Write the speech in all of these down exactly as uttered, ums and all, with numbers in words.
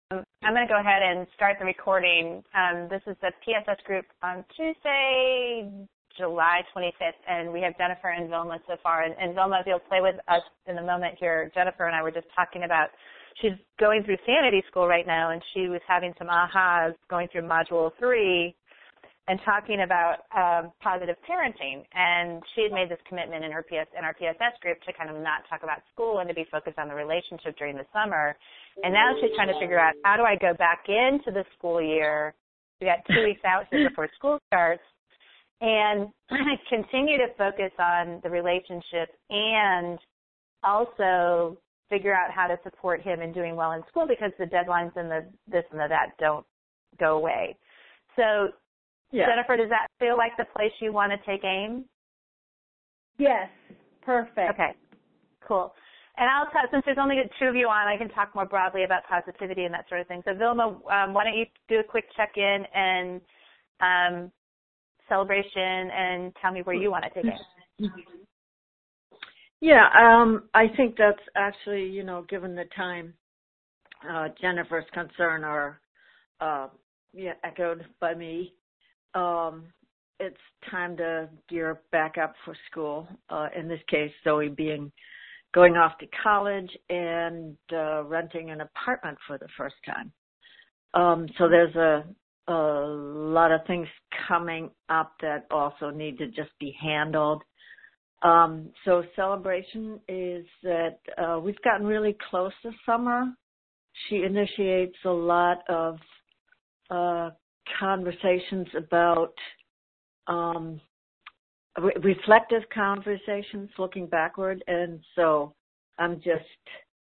Um, I'm going to go ahead and start the recording. Um, this is the P S S group on Tuesday, July twenty-fifth, and we have Jennifer and Vilma so far. And, and Vilma, if you'll play with us in a moment here, Jennifer and I were just talking about, she's going through Sanity School right now, and she was having some ahas going through Module three and talking about um, positive parenting. And she had made this commitment in her P S in our P S S group to kind of not talk about school and to be focused on the relationship during the summer. And now she's trying to figure out, how do I go back into the school year? We got two weeks out here before school starts, and continue to focus on the relationship and also figure out how to support him in doing well in school, because the deadlines and the this and the that don't go away. So, yeah. Jennifer, does that feel like the place you want to take aim? Yes, perfect. Okay, cool. And I'll talk, since there's only two of you on, I can talk more broadly about positivity and that sort of thing. So, Vilma, um, why don't you do a quick check-in and um, celebration and tell me where you want to take it. Yeah, um, I think that's actually, you know, given the time, uh, Jennifer's concern are uh, yeah, echoed by me. Um, it's time to gear back up for school. Uh, in this case, Zoe being going off to college and uh, renting an apartment for the first time. Um, so there's a, a lot of things coming up that also need to just be handled. Um, so celebration is that uh, we've gotten really close this summer. She initiates a lot of uh, conversations about um, re- reflective conversations looking backward, and so I'm just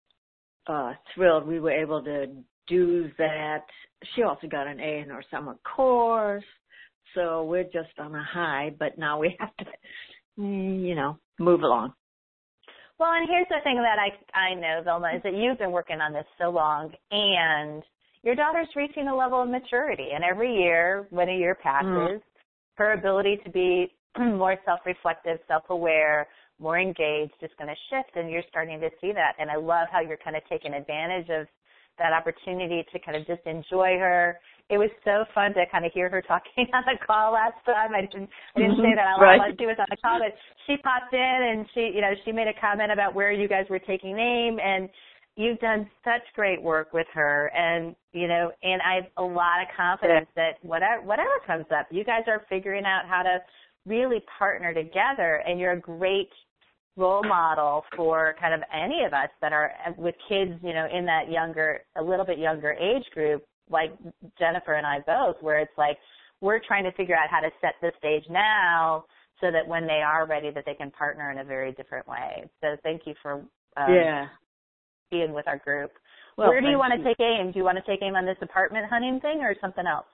uh, thrilled we were able to do that. She also got an A in her summer course, so we're just on a high, but now we have to, you know, move along. Well, and here's the thing that I I know, Vilma, is that you've been working on this so long, and your daughter's reaching a level of maturity, and every year, when a year passes, mm. her ability to be more self-reflective, self-aware, more engaged is going to shift, and you're starting to see that. And I love how you're kind of taking advantage of that opportunity to kind of just enjoy her. It was so fun to kind of hear her talking on the call last time. I didn't, I didn't say that out loud while she was on the call, but she popped in and she, you know, she made a comment about where you guys were taking aim, and you've done such great work with her. And, you know, and I have a lot of confidence that whatever, whatever comes up, you guys are figuring out how to really partner together, and you're a great role model for kind of any of us that are with kids, you know, in that younger, a little bit younger age group, like Jennifer and I both, where it's like we're trying to figure out how to set the stage now so that when they are ready that they can partner in a very different way. So thank you for um, yeah. being with our group. Well, where do you want to you. take aim? Do you want to take aim on this apartment hunting thing or something else?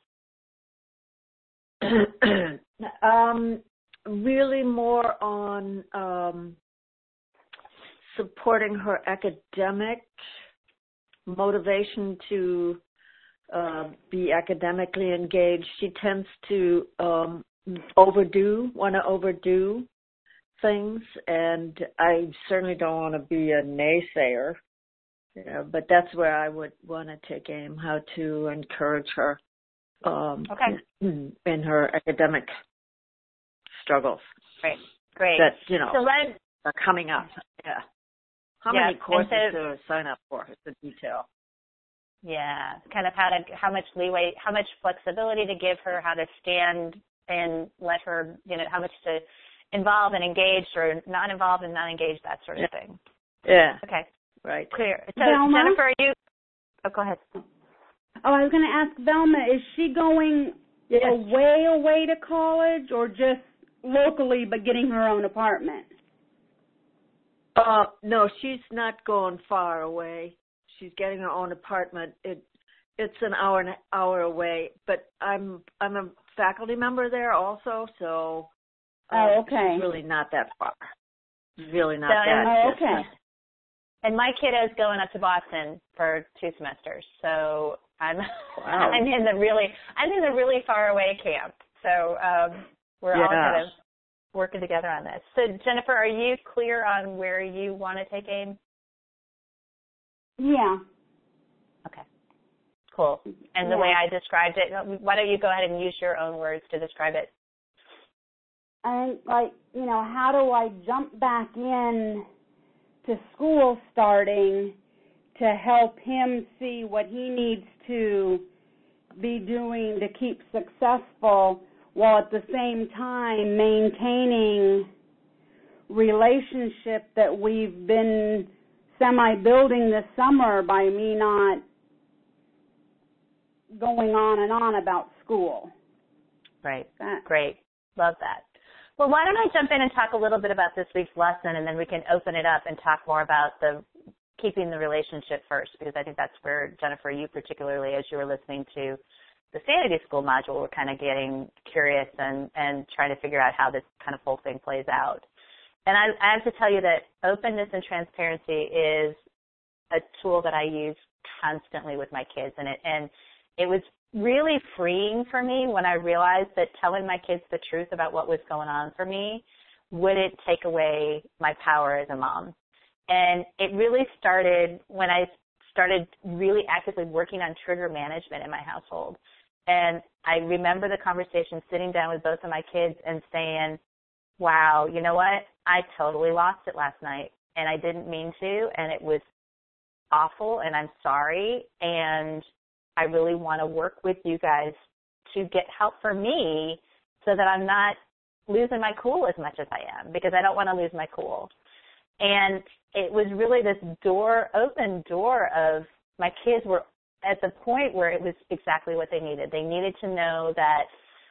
um, really more on um, supporting her academic motivation to uh, be academically engaged. She tends to um, overdo, want to overdo things, and I certainly don't want to be a naysayer, you know, but that's where I would want to take aim, how to encourage her um, okay. in, in her academic struggles. Great, great. That, you know, so let, are coming up. Yeah. How yeah, many courses so, to sign up for is the detail. Yeah, kind of how to, how much leeway, how much flexibility to give her, how to stand and let her, you know, how much to involve and engage or not involved and not engaged, that sort of yeah. thing. Yeah. Okay. Right. Clear. So, Velma? Jennifer, are you, oh, go ahead. Oh, I was going to ask Velma, is she going yes. away, away to college, or just locally but getting her own apartment? Uh, no, she's not going far away. She's getting her own apartment. It, it's an hour and an hour away, but I'm I'm a faculty member there also, so uh, oh, okay. she's really not that far. Really not so, that. Oh, okay. And my kiddo's going up to Boston for two semesters, so I'm wow. I'm in the really I'm in the really far away camp. So um, we're yeah. all kind of working together on this. So Jennifer, are you clear on where you want to take aim? Yeah. Okay. Cool. And yeah. the way I described it, why don't you go ahead and use your own words to describe it? I think, like, you know, how do I jump back in to school starting to help him see what he needs to be doing to keep successful while at the same time maintaining relationship that we've been semi-building this summer by me not going on and on about school. Right. That. Great. Love that. Well, why don't I jump in and talk a little bit about this week's lesson, and then we can open it up and talk more about the keeping the relationship first, because I think that's where, Jennifer, you particularly, as you were listening to the Sanity School module, were kind of getting curious and, and trying to figure out how this kind of whole thing plays out. And I, I have to tell you that openness and transparency is a tool that I use constantly with my kids, and it and it was really freeing for me when I realized that telling my kids the truth about what was going on for me wouldn't take away my power as a mom. And it really started when I started really actively working on trigger management in my household. And I remember the conversation sitting down with both of my kids and saying, wow, you know what? I totally lost it last night, and I didn't mean to, and it was awful, and I'm sorry, and I really want to work with you guys to get help for me so that I'm not losing my cool as much as I am, because I don't want to lose my cool. And it was really this door, open door of my kids were at the point where it was exactly what they needed. They needed to know that,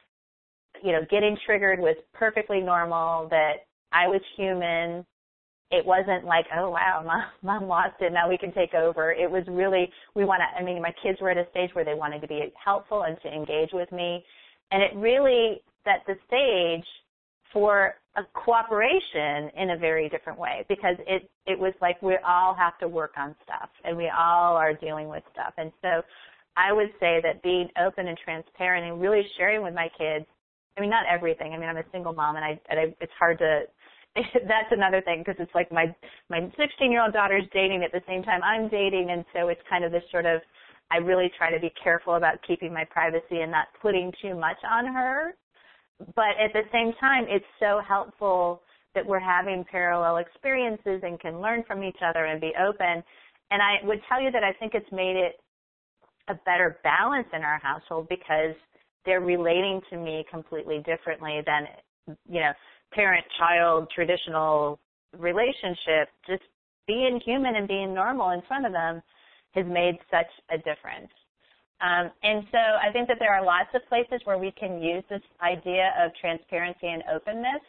you know, getting triggered was perfectly normal, that I was human. It wasn't like, oh, wow, mom, mom lost it, now we can take over. It was really, we want to, I mean, my kids were at a stage where they wanted to be helpful and to engage with me. And it really set the stage for a cooperation in a very different way, because it, it was like we all have to work on stuff, and we all are dealing with stuff. And so I would say that being open and transparent and really sharing with my kids, I mean, not everything. I mean, I'm a single mom, and I, and I it's hard to, that's another thing, because it's like my my sixteen-year-old daughter's dating at the same time I'm dating, and so it's kind of this sort of, I really try to be careful about keeping my privacy and not putting too much on her. But at the same time, it's so helpful that we're having parallel experiences and can learn from each other and be open. And I would tell you that I think it's made it a better balance in our household, because they're relating to me completely differently than, you know, parent-child traditional relationship. Just being human and being normal in front of them has made such a difference. Um, and so I think that there are lots of places where we can use this idea of transparency and openness.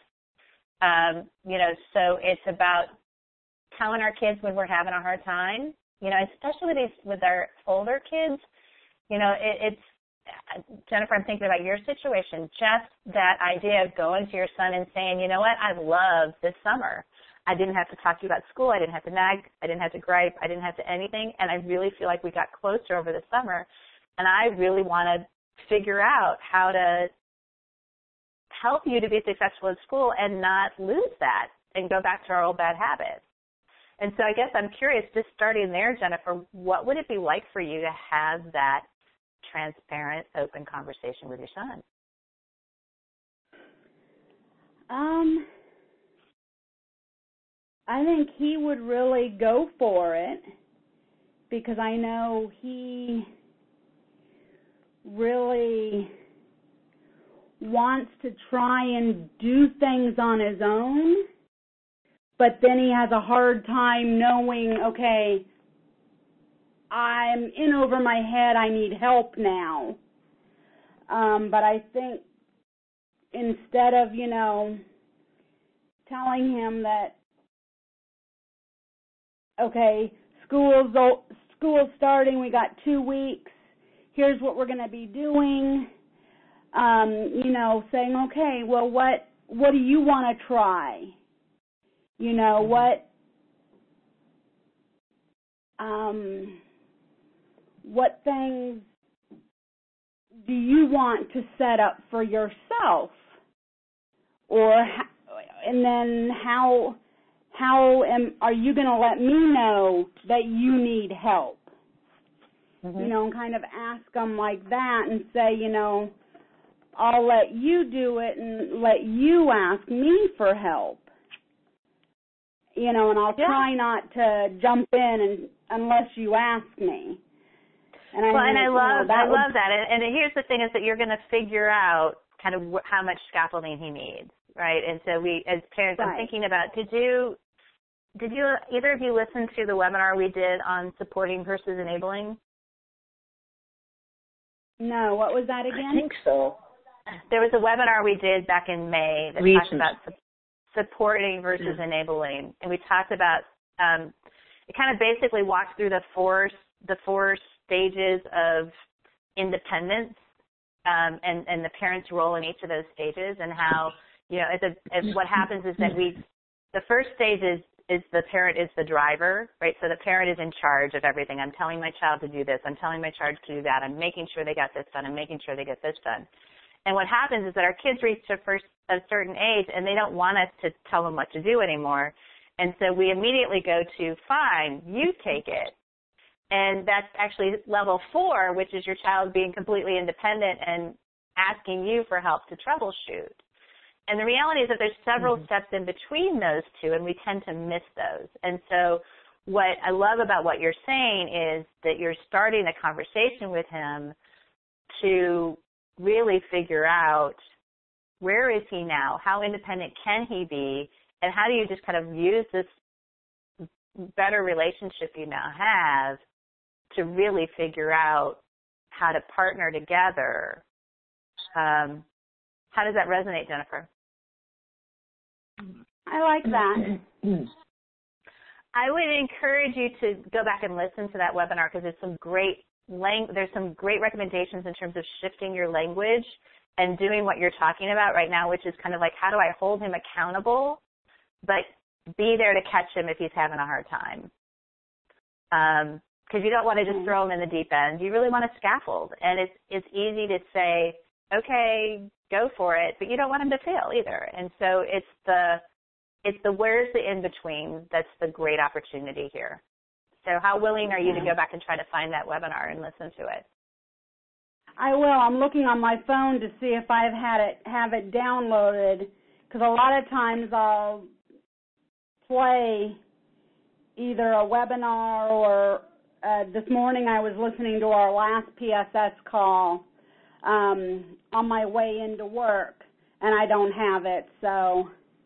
Um, you know, so it's about telling our kids when we're having a hard time, you know, especially with, these, with our older kids. You know, it, it's, Jennifer, I'm thinking about your situation, just that idea of going to your son and saying, you know what, I love this summer. I didn't have to talk to you about school. I didn't have to nag. I didn't have to gripe. I didn't have to anything. And I really feel like we got closer over the summer. And I really want to figure out how to help you to be successful in school and not lose that and go back to our old bad habits. And so I guess I'm curious, just starting there, Jennifer, what would it be like for you to have that transparent, open conversation with your son? Um, I think he would really go for it, because I know he really wants to try and do things on his own, but then he has a hard time knowing, okay, I'm in over my head, I need help now. Um, but I think instead of, you know, telling him that, okay, school's, school's starting, we got two weeks, here's what we're going to be doing, um, you know, saying, okay, well, what what do you want to try? You know, what um, what things do you want to set up for yourself? Or, and then how how am, are you going to let me know that you need help? mm-hmm. you know, and kind of ask them like that and say, you know, I'll let you do it and let you ask me for help. You know, and I'll yeah. try not to jump in and, unless you ask me. And I well, think, and I love, you know, I would, love that. And, and here's the thing: is that you're going to figure out kind of wh- how much scaffolding he needs, right? And so we, as parents, right. I'm thinking about: did you, did you either of you listen to the webinar we did on supporting versus enabling? No, what was that again? I think so. There was a webinar we did back in May that Recent. talked about su- supporting versus yeah. enabling, and we talked about. Um, it kind of basically walked through the four the four stages of independence um, and, and the parent's role in each of those stages, and how, you know, as a, as what happens is that we, the first stage is, is the parent is the driver, right? So the parent is in charge of everything. I'm telling my child to do this. I'm telling my child to do that. I'm making sure they got this done. I'm making sure they get this done. And what happens is that our kids reach a, first, a certain age, and they don't want us to tell them what to do anymore. And so we immediately go to, fine, you take it. And that's actually level four, which is your child being completely independent and asking you for help to troubleshoot. And the reality is that there's several mm-hmm. steps in between those two, and we tend to miss those. And so what I love about what you're saying is that you're starting a conversation with him to really figure out, where is he now? How independent can he be? And how do you just kind of use this better relationship you now have to really figure out how to partner together? Um, how does that resonate, Jennifer? I like that. I would encourage you to go back and listen to that webinar, because there's some great lang- there's some great recommendations in terms of shifting your language and doing what you're talking about right now, which is kind of like, how do I hold him accountable, but be there to catch him if he's having a hard time. Um, because you don't want to just throw them in the deep end. You really want to scaffold. And it's it's easy to say, okay, go for it, but you don't want them to fail either. And so it's the it's the where's the in-between that's the great opportunity here. So how willing are you to go back and try to find that webinar and listen to it? I will. I'm looking on my phone to see if I've had it have it downloaded, because a lot of times I'll play either a webinar or Uh, this morning I was listening to our last P S S call um, on my way into work, and I don't have it, so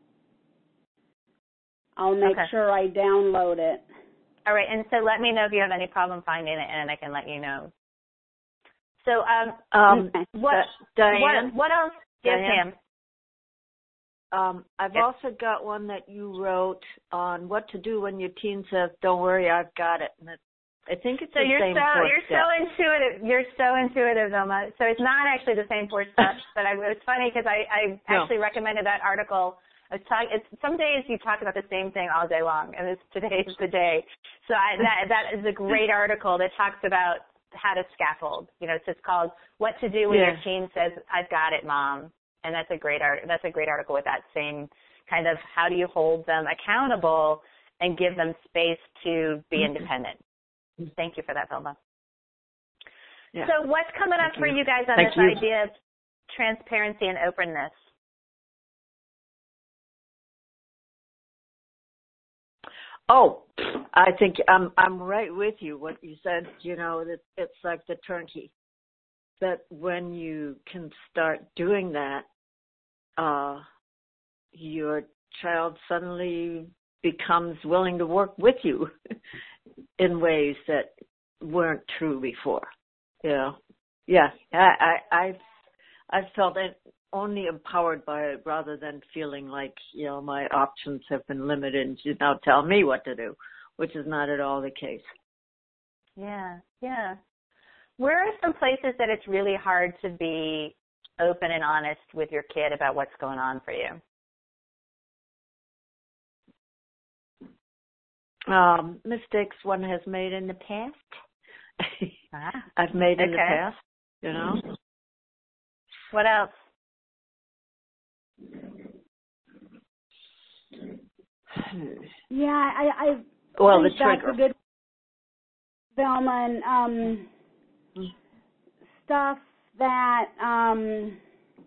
I'll make okay. sure I download it. All right, and so let me know if you have any problem finding it, and I can let you know. So um, um, what, Diane, what, what else? Yes, Diane, ma'am. Um, I've yes. also got one that you wrote on what to do when your teen says, "Don't worry, I've got it." And it's I think it's so the you're same so four you're steps. so intuitive. You're so intuitive, Vilma. So it's not actually the same four steps, but I, it was funny because I, I no. actually recommended that article. I was talking. It's some days you talk about the same thing all day long, and this today is the day. So I, that that is a great article that talks about how to scaffold. You know, it's just called "What to Do When yeah. Your Teen Says, I've Got It, Mom," and that's a great art. That's a great article with that same kind of how do you hold them accountable and give them space to be mm-hmm. independent. Thank you for that, Vilma. Yeah. So what's coming up Thank for you. you guys on Thank this you. idea of transparency and openness? Oh, I think I'm I'm right with you. What you said, you know, that it's like the turnkey. That when you can start doing that, uh, your child suddenly becomes willing to work with you in ways that weren't true before. You know, yeah, I, I, I've, I've felt it only empowered by it rather than feeling like, you know, my options have been limited and you now tell me what to do, which is not at all the case. Yeah, yeah. Where are some places that it's really hard to be open and honest with your kid about what's going on for you? Um, mistakes one has made in the past. ah, I've made in okay. the past, you know. What else? Yeah, I, I well, think the trigger. that's a good, Velma, and um, stuff that um,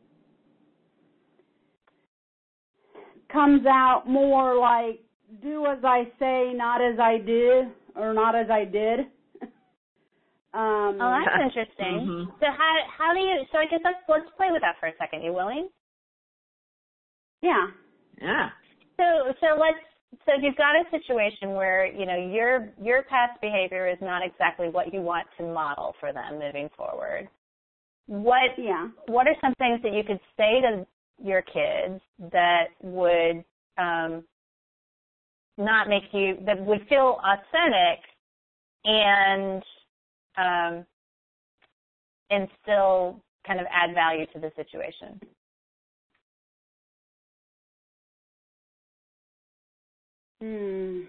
comes out more like do as I say, not as I do, or not as I did. um, oh, that's interesting. Mm-hmm. So how how do you? So I guess let's let's play with that for a second. You willing? Yeah. Yeah. So so let's so you've got a situation where you know your your past behavior is not exactly what you want to model for them moving forward. What Yeah. what are some things that you could say to your kids that would um, not make you that would feel authentic and um, and still kind of add value to the situation? Hmm.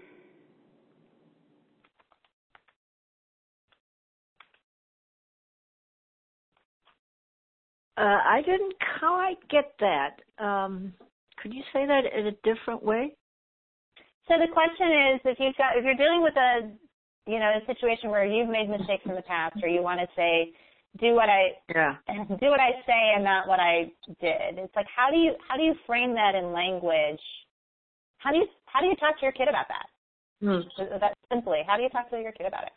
Uh, I didn't quite get that. Um, could you say that in a different way? So the question is, if you've got, if you're dealing with a, you know, a situation where you've made mistakes in the past, or you want to say, do what I, Yeah. do what I say and not what I did. It's like, how do you, how do you frame that in language? How do you, how do you talk to your kid about that? Hmm. That simply, how do you talk to your kid about it?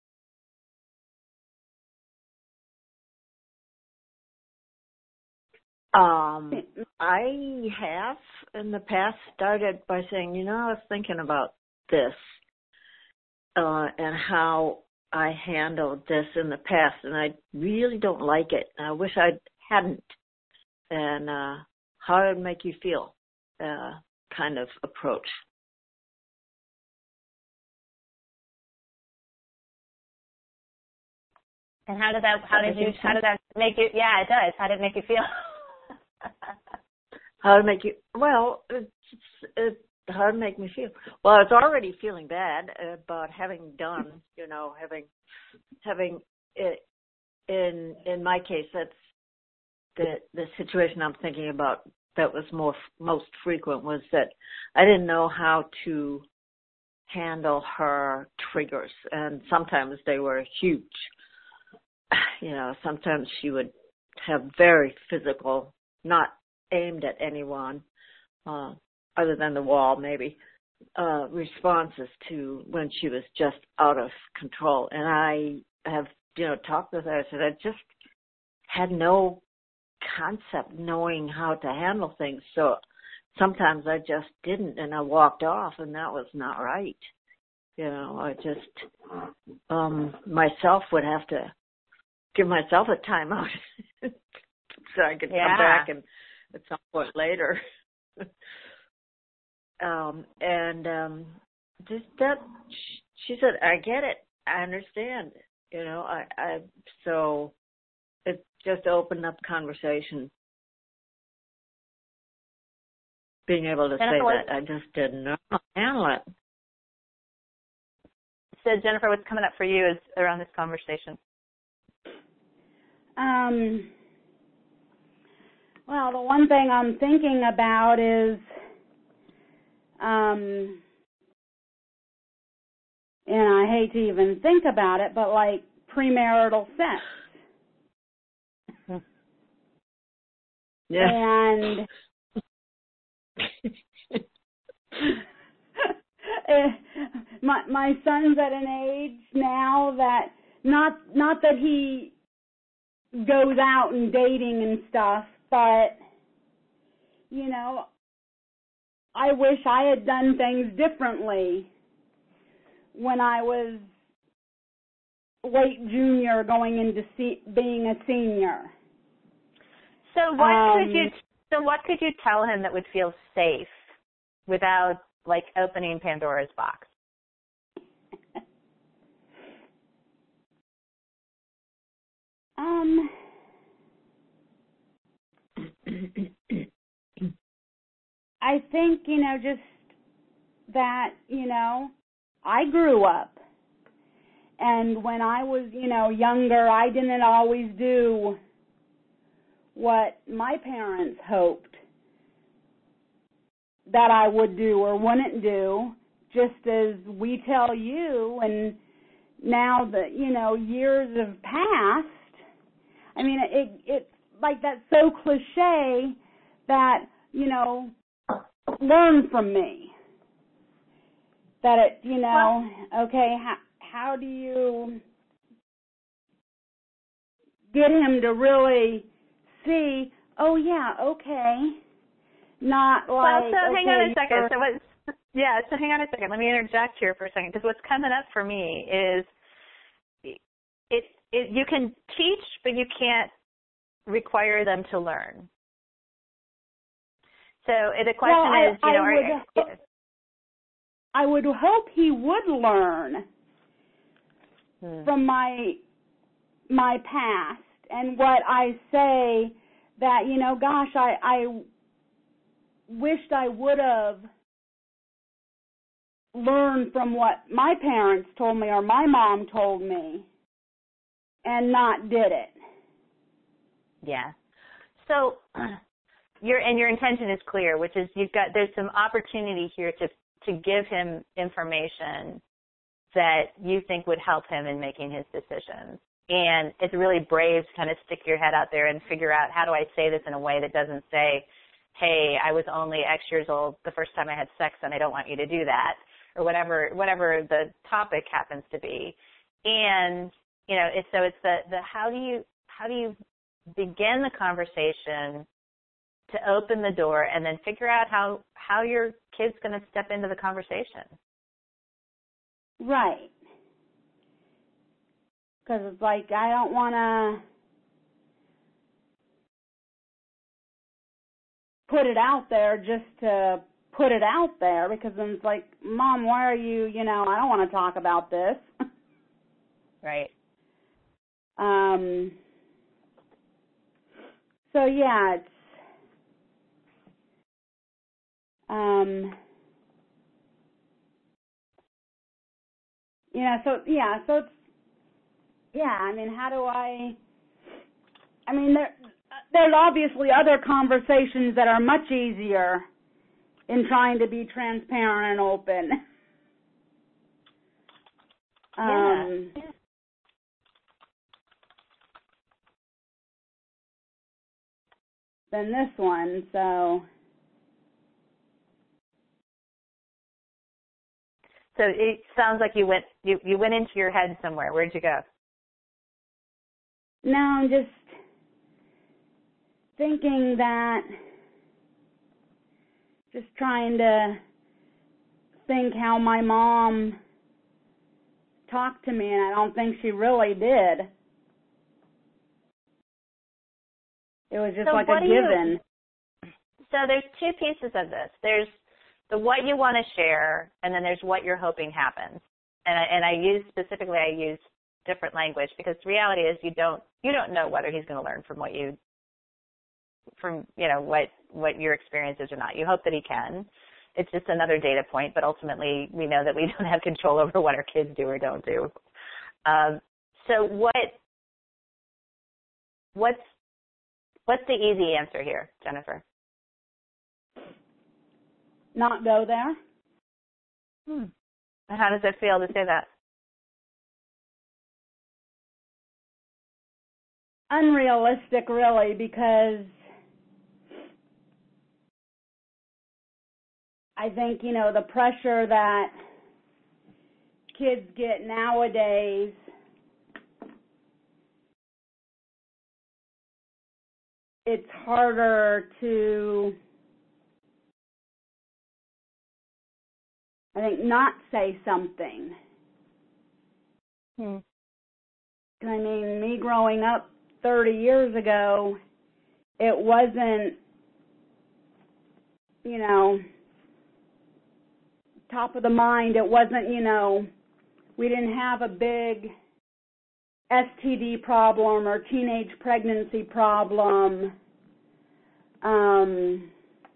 Um, I have in the past started by saying, you know, I was thinking about this uh, and how I handled this in the past, and I really don't like it. And I wish I hadn't. And uh, how it would make you feel, uh, kind of approach. And how did that, how Does that did you, make how sense? did that make you, yeah, it does. How did it make you feel? How to make you, well, it's, it's how to make me feel. Well, I was already feeling bad about having done, you know, having, having it, in, in my case, that's the, the situation I'm thinking about that was more, most frequent was that I didn't know how to handle her triggers, and sometimes they were huge. You know, sometimes she would have very physical, not aimed at anyone, uh, other than the wall maybe, uh, responses to when she was just out of control. And I have, you know, talked with her. I said, I just had no concept knowing how to handle things. So sometimes I just didn't, and I walked off, and that was not right. You know, I just, um, myself would have to give myself a timeout so I could Yeah. come back and at some point later. um, and um, just that, she said, I get it. I understand. You know, I, I so it just opened up conversation. Being able to Jennifer, say what, that, I just didn't know how to handle it. so Jennifer, what's coming up for you is around this conversation? Um, well, the one thing I'm thinking about is, um, and I hate to even think about it, but like premarital sex. Yeah. And my my son's at an age now that not not that he goes out and dating and stuff, but you know, I wish I had done things differently when I was late junior going into se- being a senior. So what Um, could you so what could you tell him that would feel safe without like opening Pandora's box? Um, I think, you know, just that, you know, I grew up. And when I was, you know, younger, I didn't always do what my parents hoped that I would do or wouldn't do, just as we tell you. And now that, you know, years have passed, I mean, it it like that's so cliche that, you know, learn from me. That it, you know, okay, how how do you get him to really see, oh yeah, okay, not like, well, so okay, hang on a second. you're- So what's, yeah, so hang on a second. Let me interject here for a second, because what's coming up for me is it, it, you can teach, but you can't require them to learn. So the question well, I, is, you know, I are, would, I would hope he would learn hmm. from my my past and what I say that, you know, gosh, I, I wished I would have learned from what my parents told me or my mom told me and not did it. Yeah. So your and your intention is clear, which is you've got there's some opportunity here to to give him information that you think would help him in making his decisions. And it's really brave to kind of stick your head out there and figure out, how do I say this in a way that doesn't say, hey, I was only X years old the first time I had sex and I don't want you to do that, or whatever whatever the topic happens to be. And, you know, it's, so it's the, the how do you how do you begin the conversation to open the door and then figure out how, how your kid's going to step into the conversation. Right. Because it's like, I don't want to put it out there just to put it out there, because then it's like, Mom, why are you, you know, I don't want to talk about this. Right. Um. So, yeah, it's, um, you know, so, yeah, so it's, yeah, I mean, how do I, I mean, there, there's obviously other conversations that are much easier in trying to be transparent and open. Um, yeah. than this one, so. So it sounds like you went you, you went into your head somewhere. Where'd you go? No, I'm just thinking that, just trying to think how my mom talked to me, and I don't think she really did. It was just So like what a do you- given. So there's two pieces of this. There's the what you want to share, and then there's what you're hoping happens. And I, and I use specifically, I use different language, because the reality is you don't you don't know whether he's going to learn from what you from you know what what your experience is or not. You hope that he can. It's just another data point, but ultimately we know that we don't have control over what our kids do or don't do. Um, so what what's what's the easy answer here, Jennifer? Not go there? Hmm. How does it feel to say that? Unrealistic, really, because I think, you know, the pressure that kids get nowadays, it's harder to, I think, not say something. Hmm. I mean, me growing up thirty years ago, it wasn't, you know, top of the mind. It wasn't, you know, we didn't have a big S T D problem or teenage pregnancy problem. Um,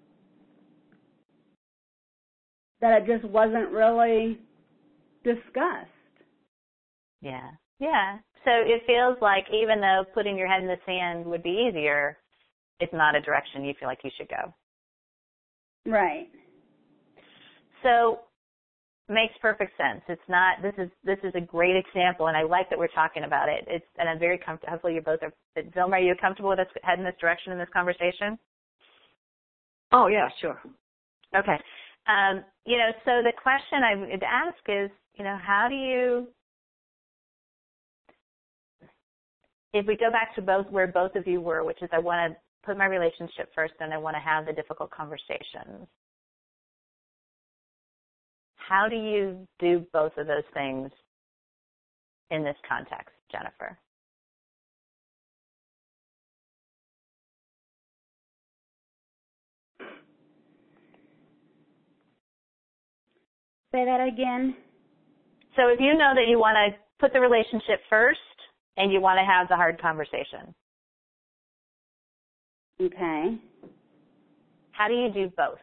that it just wasn't really discussed. Yeah. Yeah. So it feels like even though putting your head in the sand would be easier, it's not a direction you feel like you should go. Right. So makes perfect sense. It's not, this is, this is a great example, and I like that we're talking about it. It's, and I'm very comfortable, hopefully you both are, Vilma, are you comfortable with us heading this direction in this conversation? Oh, yeah, sure. Okay. Um, you know, so the question I would ask is, you know, how do you, if we go back to both where both of you were, which is I want to put my relationship first and I want to have the difficult conversations. How do you do both of those things in this context, Jennifer? Say that again. So if you know that you want to put the relationship first and you want to have the hard conversation. Okay. How do you do both?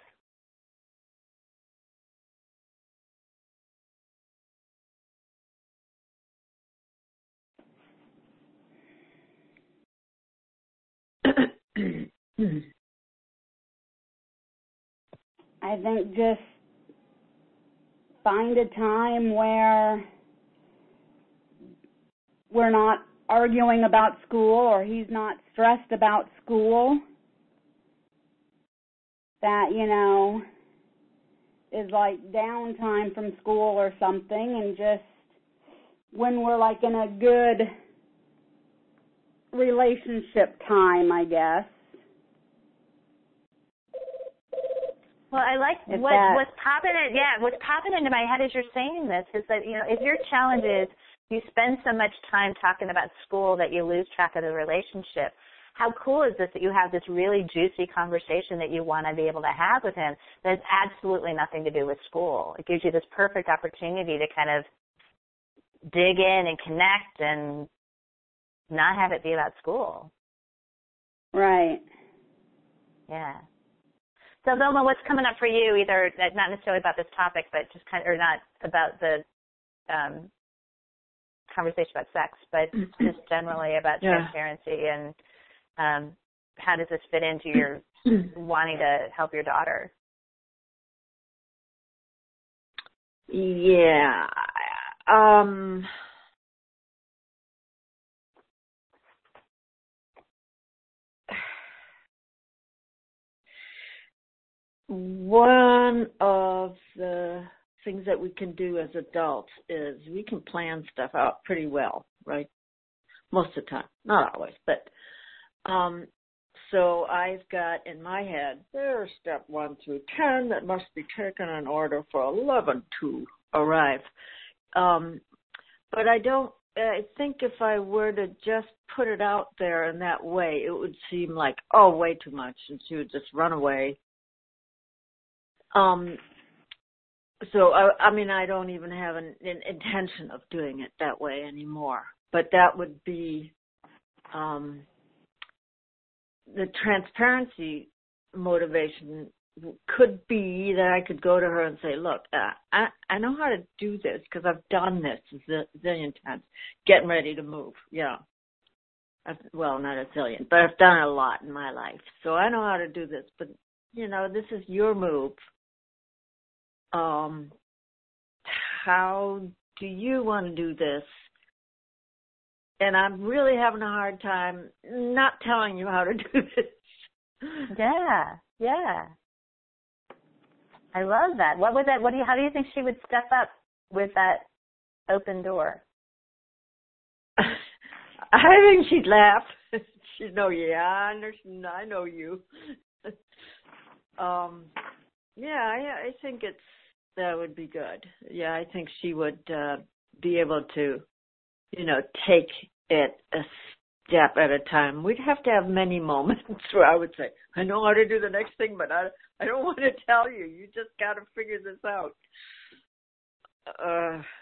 I think just find a time where we're not arguing about school or he's not stressed about school. That, you know, is like downtime from school or something, and just when we're like in a good relationship time, I guess. Well, I like If what that, what's popping in, yeah, what's popping into my head as you're saying this is that, you know, if your challenge is you spend so much time talking about school that you lose track of the relationship, how cool is this that you have this really juicy conversation that you want to be able to have with him that has absolutely nothing to do with school? It gives you this perfect opportunity to kind of dig in and connect and not have it be about school. right. Yeah. So, Vilma, what's coming up for you, either not necessarily about this topic, but just kind of, or not about the um, conversation about sex, but just generally about yeah. transparency and um, how does this fit into your wanting to help your daughter? Yeah. Um, one of the things that we can do as adults is we can plan stuff out pretty well, right? Most of the time. Not always, but um, so I've got in my head, there's step one through ten that must be taken in order for eleven to arrive. Um, but I don't, I think if I were to just put it out there in that way, it would seem like, oh, way too much, and she would just run away. Um, so, I, I mean, I don't even have an, an intention of doing it that way anymore. But that would be um, the transparency motivation could be that I could go to her and say, look, uh, I, I know how to do this because I've done this a zillion times, getting ready to move. Yeah. I've, well, not a zillion, but I've done it a lot in my life. So I know how to do this. But, you know, this is your move. Um, how do you want to do this? And I'm really having a hard time not telling you how to do this. Yeah, yeah. I love that. What would that? What do you? How do you think she would step up with that open door? I think she'd laugh. She'd know, yeah, I understand. I know you. um, yeah, I, I think it's that would be good. Yeah, I think she would uh, be able to, you know, take it a step at a time. We'd have to have many moments where I would say, I know how to do the next thing, but I, I don't want to tell you. You just got to figure this out. Uh,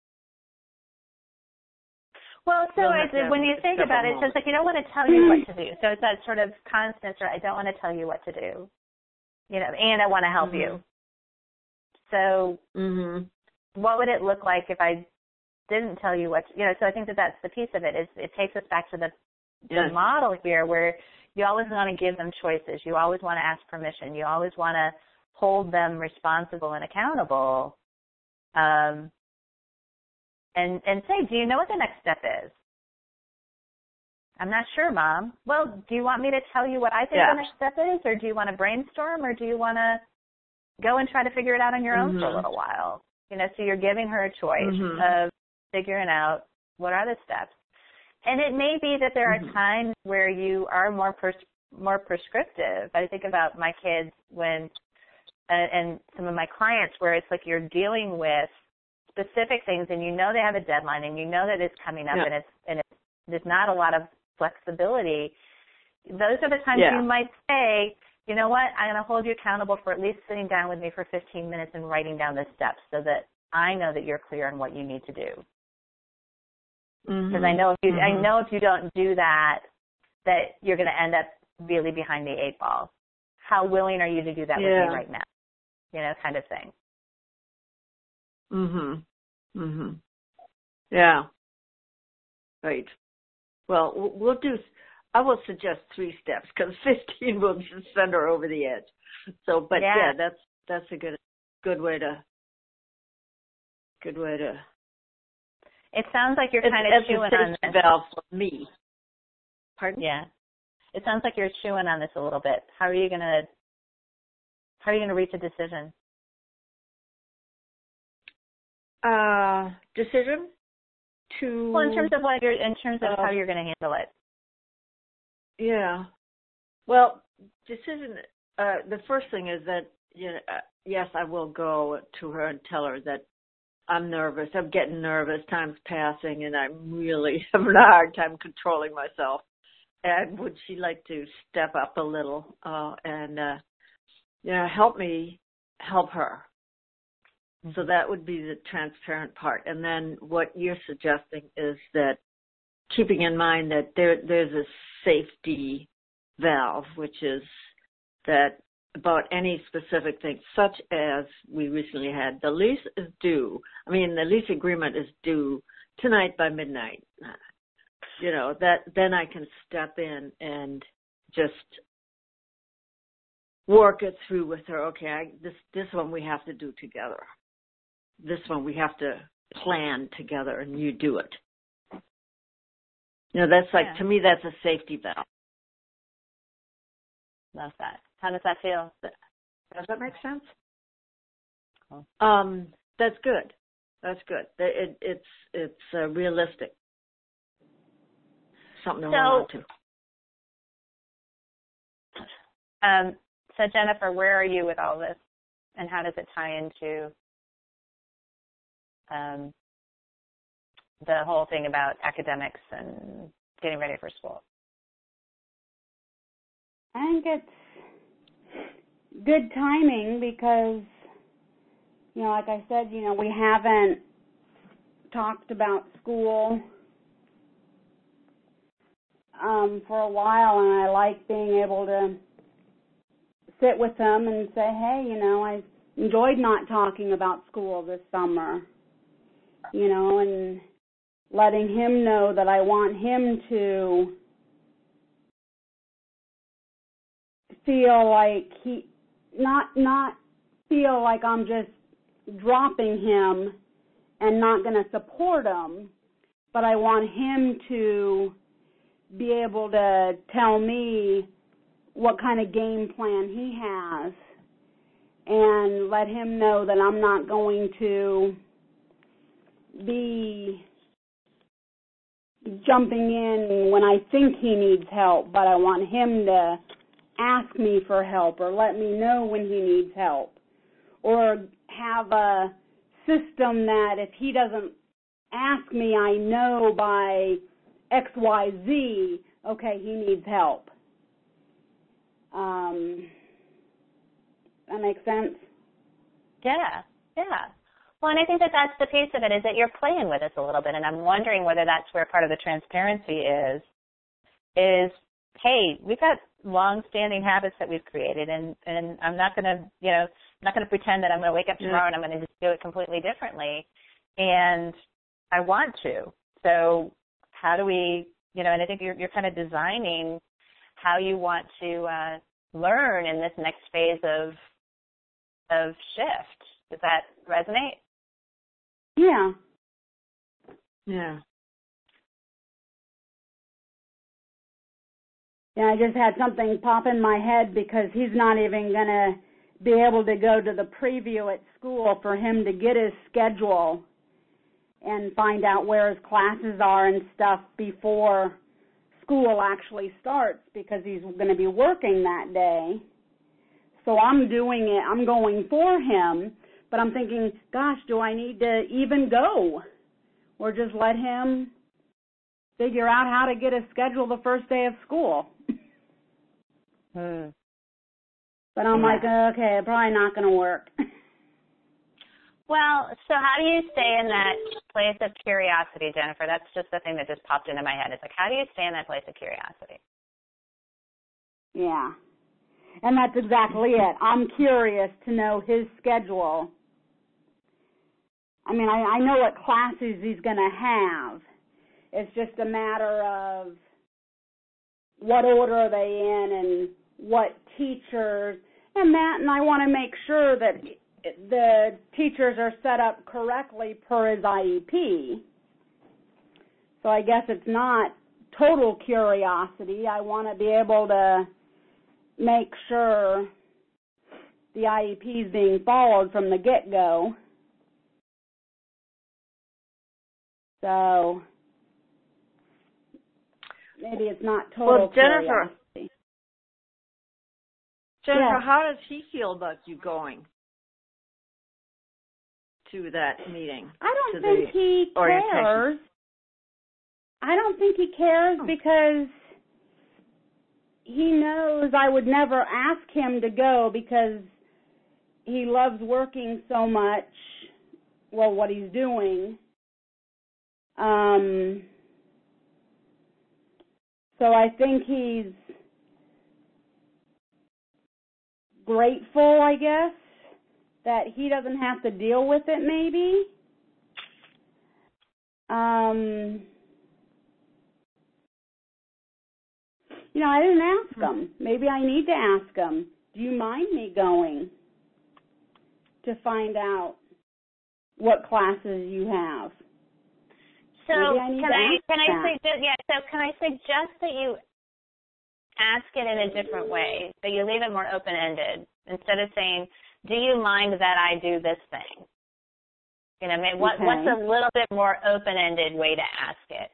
well, so it's, when you think about it, so it's like you don't want to tell you what to do. So it's that sort of constant, or I don't want to tell you what to do, you know, and I want to help mm-hmm. you. So mm-hmm. what would it look like if I didn't tell you what, you know, so I think that that's the piece of it. Is it takes us back to the, yes. the model here where you always want to give them choices. You always want to ask permission. You always want to hold them responsible and accountable. Um, and, and say, do you know what the next step is? I'm not sure, Mom. Well, do you want me to tell you what I think yeah. the next step is, or do you want to brainstorm, or do you want to go and try to figure it out on your mm-hmm. own for a little while? You know, so you're giving her a choice mm-hmm. of figuring out what are the steps. And it may be that there mm-hmm. are times where you are more pers- more prescriptive. I think about my kids when, uh, and some of my clients, where it's like you're dealing with specific things, and you know they have a deadline, and you know that it's coming up, yeah. and it's and it's, there's not a lot of flexibility. Those are the times yeah. you might say, you know what, I'm going to hold you accountable for at least sitting down with me for fifteen minutes and writing down the steps so that I know that you're clear on what you need to do. Because mm-hmm. I know if you, mm-hmm. I know if you don't do that, that you're going to end up really behind the eight ball. How willing are you to do that yeah. with me right now? You know, kind of thing. Mhm. Mhm. Yeah. Right. Well, we'll do. I will suggest three steps because fifteen will just send her over the edge. So, but yeah, yeah that's that's a good good way to good way to. It sounds like you're It's, kind of it's chewing a on safety this. valve for me. Pardon? Yeah. It sounds like you're chewing on this a little bit. How are you gonna How are you gonna reach a decision? Uh, decision to. Well, in terms of what you're, in terms of uh, how you're gonna handle it. Yeah. Well, decision. Uh, the first thing is that you know, uh, yes, I will go to her and tell her that I'm nervous. I'm getting nervous. Time's passing, and I'm really having a hard time controlling myself. And would she like to step up a little uh, and uh, you know help me help her? So that would be the transparent part. And then what you're suggesting is that keeping in mind that there there's a safety valve, which is that about any specific thing, such as we recently had, the lease is due. I mean, the lease agreement is due tonight by midnight. You know, that then I can step in and just work it through with her. Okay, I, this this one we have to do together. This one we have to plan together, and you do it. You know, that's like, Yeah. to me, that's a safety valve. Love that. How does that feel? Does that make sense? Cool. Um, that's good. That's good. It, it's it's uh, realistic. Something to So, hold on to. Um, so Jennifer, where are you with all this, and how does it tie into um, the whole thing about academics and getting ready for school? I think it's good timing because, you know, like I said, you know, we haven't talked about school um, for a while, and I like being able to sit with them and say, hey, you know, I enjoyed not talking about school this summer, you know, and letting him know that I want him to feel like he, not, not feel like I'm just dropping him and not going to support him, but I want him to be able to tell me what kind of game plan he has and let him know that I'm not going to be jumping in when I think he needs help, but I want him to ask me for help or let me know when he needs help, or have a system that if he doesn't ask me, I know by X Y Z, okay, he needs help. Um, that makes sense? Yeah, yeah. Well, and I think that that's the piece of it, is that you're playing with us a little bit, and I'm wondering whether that's where part of the transparency is, is, hey, we've got long-standing habits that we've created, and, and I'm not going to, you know, I'm not going to pretend that I'm going to wake up tomorrow yeah. and I'm going to just do it completely differently, and I want to. So how do we, you know, and I think you're, you're kind of designing how you want to uh, learn in this next phase of of shift. Does that resonate? Yeah. Yeah. Yeah, I just had something pop in my head because he's not even going to be able to go to the preview at school for him to get his schedule and find out where his classes are and stuff before school actually starts because he's going to be working that day. So I'm doing it, I'm going for him, but I'm thinking, gosh, do I need to even go? Or just let him figure out how to get his schedule the first day of school? Hmm. But I'm Yeah. like, okay, probably not going to work. Well, so how do you stay in that place of curiosity, Jennifer? That's just the thing that just popped into my head. It's like, how do you stay in that place of curiosity? Yeah. And that's exactly it. I'm curious to know his schedule. I mean, I, I know what classes he's going to have. It's just a matter of what order are they in and what teachers, and that, and I want to make sure that the teachers are set up correctly per his I E P. So I guess it's not total curiosity. I want to be able to make sure the I E P is being followed from the get-go. So maybe it's not total well, Jennifer, curiosity. Jennifer, Yeah. how does he feel about you going to that meeting? I don't to think the he orientation? cares. I don't think he cares Oh. because he knows I would never ask him to go because he loves working so much, well, what he's doing. Um, so I think he's grateful, I guess, that he doesn't have to deal with it maybe. Um, you know, I didn't ask him. Maybe I need to ask him, do you mind me going to find out what classes you have? So Maybe I need can to I ask can I that. suggest yeah, so can I suggest that you ask it in a different way, that you leave it more open ended instead of saying, do you mind that I do this thing? You know, maybe what Okay. what's a little bit more open ended way to ask it?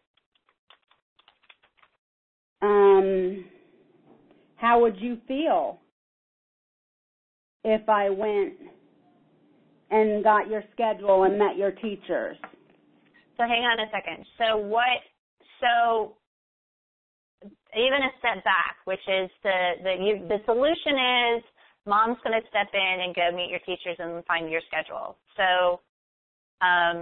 Um, how would you feel if I went and got your schedule and met your teachers? So hang on a second. So what so even a step back, which is the the you, the solution is mom's going to step in and go meet your teachers and find your schedule. So um,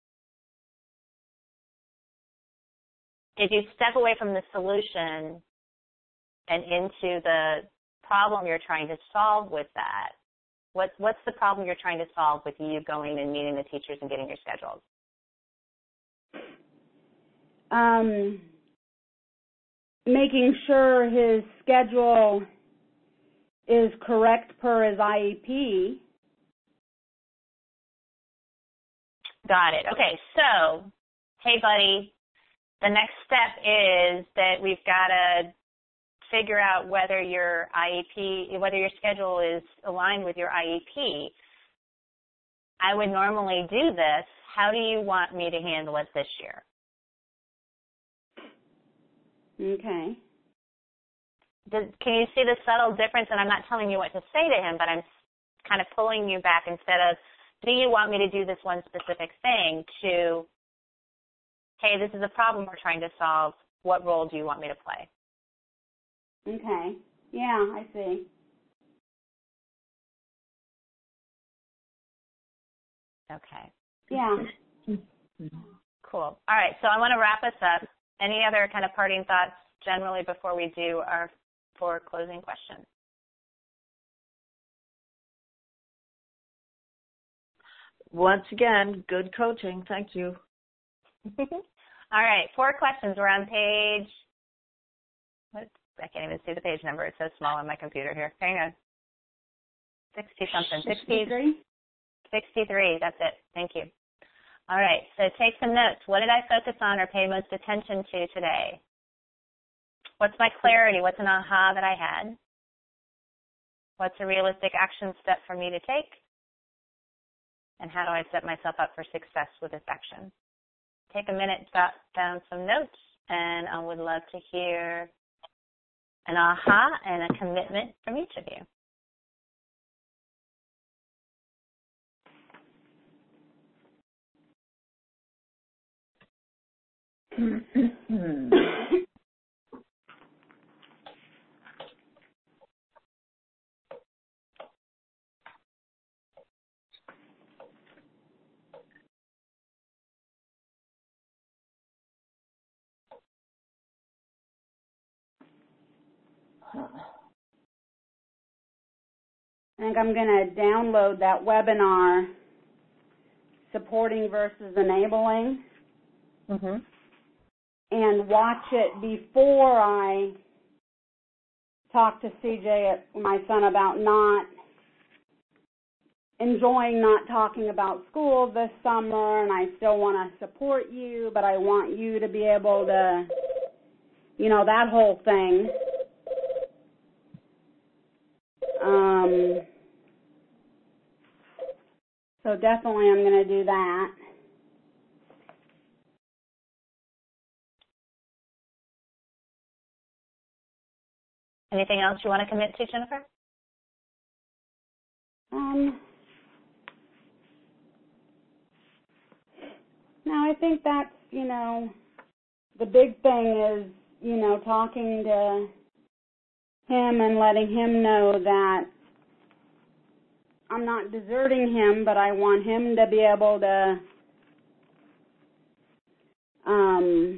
if you step away from the solution and into the problem you're trying to solve with that, what's what's the problem you're trying to solve with you going and meeting the teachers and getting your schedules? Um, making sure his schedule is correct per his I E P. Got it. Okay, so, hey, buddy, the next step is that we've got to figure out whether your I E P, whether your schedule is aligned with your I E P. I would normally do this. How do you want me to handle it this year? Okay. Does, can you see the subtle difference? And I'm not telling you what to say to him, but I'm kind of pulling you back instead of, do you want me to do this one specific thing, to, hey, this is a problem we're trying to solve. What role do you want me to play? Okay. Yeah, I see. Okay. Yeah. Cool. All right, so I want to wrap us up. Any other kind of parting thoughts generally before we do our four closing questions? Once again, good coaching. Thank you. All right, four questions. We're on page, what? I can't even see the page number. It's so small on my computer here. Hang on. sixty-something. sixty, sixty-three? sixty-three. That's it. Thank you. All right, so take some notes. What did I focus on or pay most attention to today? What's my clarity? What's an aha that I had? What's a realistic action step for me to take? And how do I set myself up for success with this action? Take a minute, jot down some notes, and I would love to hear an aha and a commitment from each of you. I think I'm going to download that webinar, Supporting versus Enabling, Mm-hmm. and watch it before I talk to C J, my son, about not enjoying not talking about school this summer, and I still want to support you, but I want you to be able to, you know, that whole thing. Um, so definitely I'm going to do that. Anything else you want to commit to, Jennifer? Um, no, I think that's, you know, the big thing is, you know, talking to him and letting him know that I'm not deserting him, but I want him to be able to um,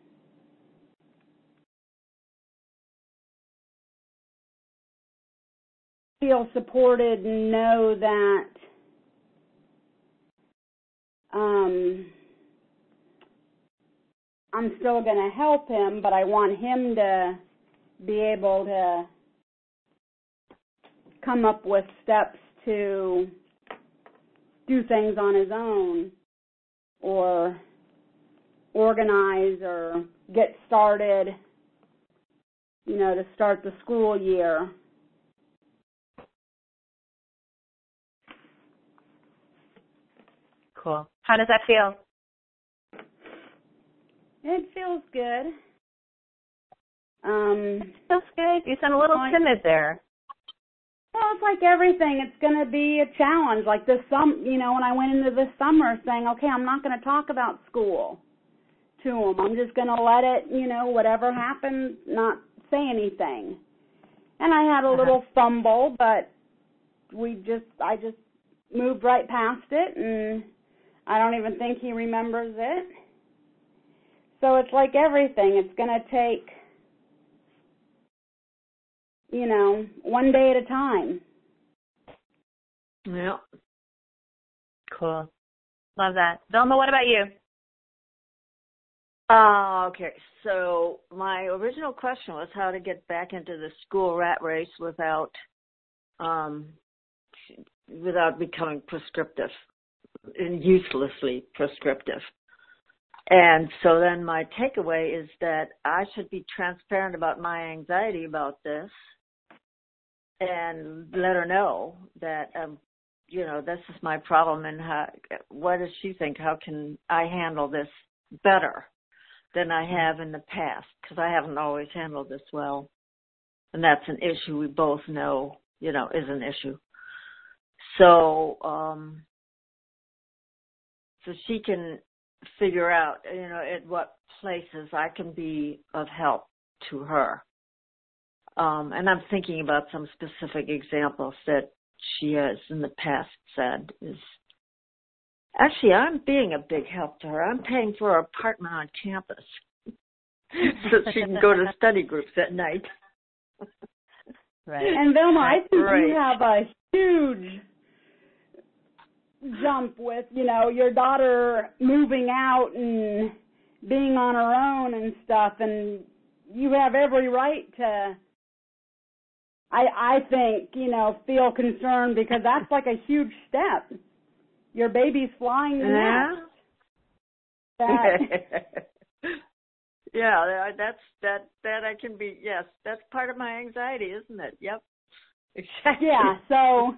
feel supported and know that um, I'm still going to help him, but I want him to be able to come up with steps to do things on his own or organize or get started, you know, to start the school year. Cool. How does that feel? It feels good. Um, It feels good. You sound a little like, timid there. Well, it's like everything. It's going to be a challenge. Like this, some, you know, when I went into this summer saying, okay, I'm not going to talk about school to him. I'm just going to let it, you know, whatever happens, not say anything. And I had a Uh-huh. little fumble, but we just, I just moved right past it, and I don't even think he remembers it. So it's like everything. It's going to take, you know, one day at a time. Yeah. Cool. Love that. Velma, what about you? Uh, okay, so my original question was how to get back into the school rat race without um, without becoming prescriptive and uselessly prescriptive. And so then my takeaway is that I should be transparent about my anxiety about this and let her know that, um, you know, this is my problem and how, what does she think? How can I handle this better than I have in the past? Because I haven't always handled this well. And that's an issue we both know, you know, is an issue. So, um, so she can figure out, you know, at what places I can be of help to her. Um, and I'm thinking about some specific examples that she has in the past said is, actually, I'm being a big help to her. I'm paying for her apartment on campus so she can go to study groups at night. Right. And Velma, I think Right. you have a huge jump with, you know, your daughter moving out and being on her own and stuff, and you have every right to, I I think, you know, feel concerned because that's like a huge step. Your baby's flying the Yeah. nest. that. Yeah, that's that that I can be. Yes, that's part of my anxiety, isn't it? Yep. Exactly. Yeah. So.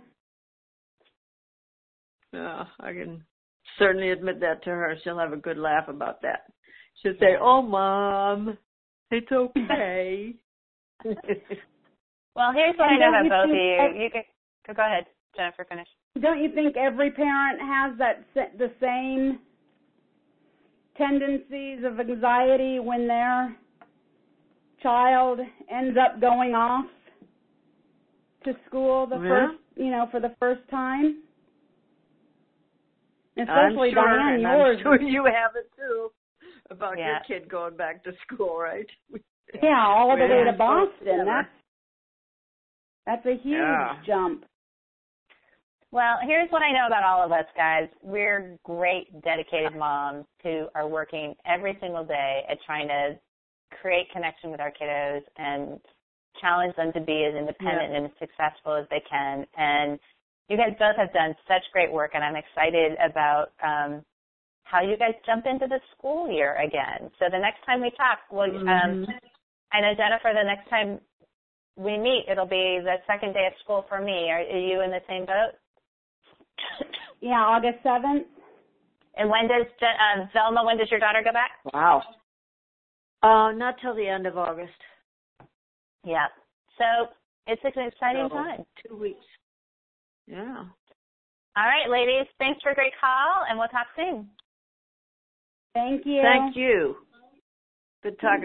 Yeah, I can certainly admit that to her. She'll have a good laugh about that. She'll say, "Oh, Mom, it's okay." Well, here's what And I know don't about both you of you. think- You can go ahead, Jennifer. Finish. Don't you think every parent has that sa- the same tendencies of anxiety when their child ends up going off to school the Yeah. first, you know, for the first time? Especially I'm sure, Diane, and yours. I'm sure you have it too about Yeah. your kid going back to school, right? Yeah, all the Yeah. way to Boston. Yeah. That's that's a huge Yeah. jump. Well, here's what I know about all of us, guys. We're great, dedicated moms who are working every single day at trying to create connection with our kiddos and challenge them to be as independent Yeah. and as successful as they can. And you guys both have done such great work, and I'm excited about um, how you guys jump into the school year again. So the next time we talk, well, Mm-hmm. um, I know, Jennifer, the next time we meet, it'll be the second day of school for me. Are, are you in the same boat? Yeah, August seventh. And when does, uh, Velma, when does your daughter go back? Wow. Uh, not till the end of August. Yeah. So it's an exciting So, time. Two weeks. Yeah. All right, ladies, thanks for a great call, and we'll talk soon. Thank you. Thank you. Good talking.